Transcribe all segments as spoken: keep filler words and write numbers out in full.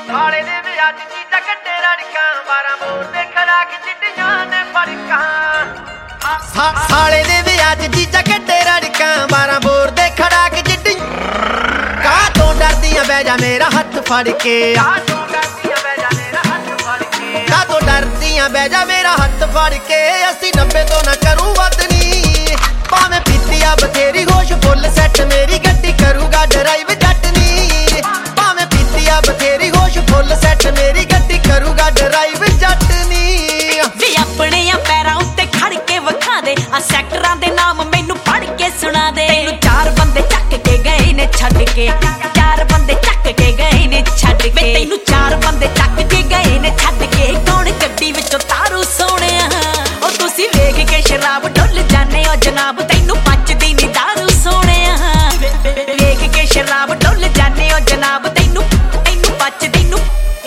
ਸਾਲੇ ਦੇ ਵਿਆਹ ਚ ਚੀਜ਼ਾਂ ਕੱਢੇ ਰੜਕਾਂ ਬਾਰਾਂ ਮੋੜ ਦੇ ਖੜਾ ਕੇ ਚਿੱਟੀਆਂ ਨੇ ਫੜਕਾਂ ਸਾਲੇ ਦੇ ਵਿਆਹ ਚ ਚੀਜ਼ਾਂ ਕੱਢੇ ਰੜਕਾਂ ਬਾਰਾਂ ਮੋੜ ਦੇ ਖੜਾ ਕੇ ਚਿੱਟੀ ਕਾਹ ਤੋਂ ਡਰਦੀਆਂ ਬਹਿ ਜਾ ਮੇਰਾ ਹੱਥ ਫੜ ਕੇ ਕਾਹ ਤੋਂ ਡਰਦੀਆਂ ਬਹਿ ਜਾ ਮੇਰਾ ਹੱਥ ਫੜ ਕੇ ਕਾਹ ਤੋਂ ਡਰਦੀਆਂ ਬਹਿ ਜਾ ਮੇਰਾ ਹੱਥ ਫੜ ਕੇ ਅਸੀਂ ਨੱਬੇ ਤੋਂ ਨਾ ਕਰੂ ਵੱਧ ਨੀ ਭਾਵੇਂ ਪੀਤੀ ਆ ਬਥੇਰੀ ਹੋਸ਼ ਫੁੱਲ ਸੈੱਟ ਮੇਰੀ ਗੱਡੀ ਕਰੂਗਾ ਡਰਾਈਵ ਜੱਟ ਨੀ ਭਾਵੇਂ ਪੀਤੀ ਆ ਬਥੇਰੀ ਹੋਸ਼ ਫੁੱਲ ਸੈੱਟ ਮੇਰੀ ਗੱਡੀ ਕਰੂਗਾ ਡਰਾਈਵ ਜੱਟ ਨੀ ਵੀ ਆਪਣੇ ਆ ਪੈਰਾਂ ਉੱਤੇ ਖੜ ਕੇ ਵਿਖਾ ਦੇ ਆ ਸੈਕਟਰਾਂ ਦੇ ਨਾਮ ਮੈਨੂੰ ਪੜ ਕੇ ਸੁਣਾ ਦੇ ਤੈਨੂੰ ਚਾਰ ਬੰਦੇ ਚੱਕ ਕੇ ਗਏ ਨੇ ਛੱਡ ਕੇ ਚਾਰ ਬੰਦੇ ਚੱਕ ਕੇ ਗਏ ਨੇ ਛੱਡ ਕੇ ਤੈਨੂੰ ਚਾਰ ਬੰਦੇ ਚੱਕ ਕੇ ਗਏ ਨੇ ਛੱਡ ਕੇ ਕੌਣ ਗੱਡੀ ਵਿੱਚੋਂ ਤਾਰੂ ਸੋਹਣਿਆ ਉਹ ਤੁਸੀਂ ਵੇਖ ਕੇ ਸ਼ਰਾਬ ਡੁੱਲ ਜਾਂਦੇ ਹੋ ਜਨਾਬ ਤੈਨੂੰ ਪਚਦੀ ਨੀ ਦਾਰੂ ਸੋਹਣਿਆ ਵੇਖ ਕੇ ਸ਼ਰਾਬ ਡੁੱਲ ਜਾਂਦੇ ਹੋ ਜਨਾਬ ਤੈਨੂੰ ਤੈਨੂੰ ਪਚਦੀ ਨੂੰ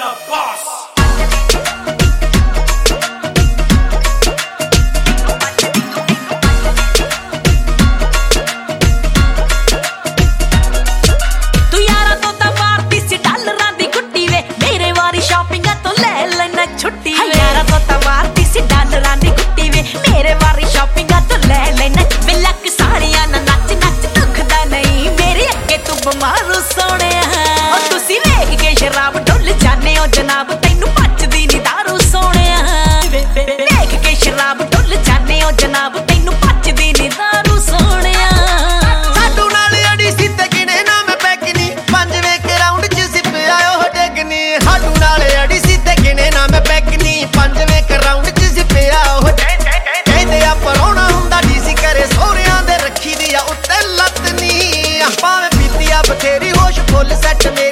ਛੁੱਟੀ ਯਾਰਾ ਤੋਂ ਤਵਾਰਦੀ ਸੀ ਡਾਲਰਾਂ ਦੀ ਗੁੱਟੀ ਵੇ ਮੇਰੇ ਵਾਰੀ ਸ਼ਾਪਿੰਗਾਂ ਤੋਂ ਲੈ ਲੈਣਾ ਵੇ ਲੱਕ ਸਾੜੀਆਂ ਨਾ ਨੱਚ ਨੱਚ ਦੁਖਦਾ ਨਹੀਂ ਮੇਰੇ ਅੱਗੇ ਤੂੰ ਬਿਮਾਰੂ ਸੋਹਣਿਆ ਉਹ ਤੁਸੀਂ ਵੇਖ ਕੇ ਸ਼ਰਾਬ ਡੁੱਲ ਜਾਂਦੇ ਹੋ ਜਨਾਬ ਤੈਨੂੰ ਪਚਦੀ ਨੀ ਦਾਰੂ ਸੋਹਣਿਆ ਵੇਖ ਕੇ ਸ਼ਰਾਬ ਡੁੱਲ ਜਾਂਦੇ ਹੋ ਜਨਾਬ ਤੈਨੂੰ ਪਚਦੀ ਨੀ ਦਾਰੂ ਸੋਹਣਿਆ ਸਾਡੂ ਨਾਲ ਅੜੀ ਸੀ ਤੇ ਗਿਣੇ ਨਾ ਮੈਂ ਪੈਗਨੀ ਪੰਜਵੇਂ ਕੇ ਰਾਉਂਡ ਚ ਸਿਪ ਆਇਓ ਹੋ ਡੇਗਨੀ ਸਾਡੂ ਨਾਲ ਅੜੀ ਸੀ ਤੇ ਗਿਣੇ ਨਾ ਮੈਂ ਪੈਗਨੀ ਪੰਜਵੇਂ ਕੇ ਰਾਉਂਡ ਚ ਸਿਪ ਆਇਓ ਹੋ ਕਹਿੰਦੇ ਆ ਪਰੋਣਾ ਹੁੰਦਾ ਡੀਸੀ ਕਰੇ ਸੋਹਰਿਆਂ ਦੇ ਰੱਖੀ ਦੀ ਆ ਉੱਤੇ ਲੱਤ ਨੀ ਭਾਵੇਂ ਪੀਤੀ ਆ ਬਥੇਰੀ ਹੋਸ਼ ਫੁੱਲ ਸੈੱਟ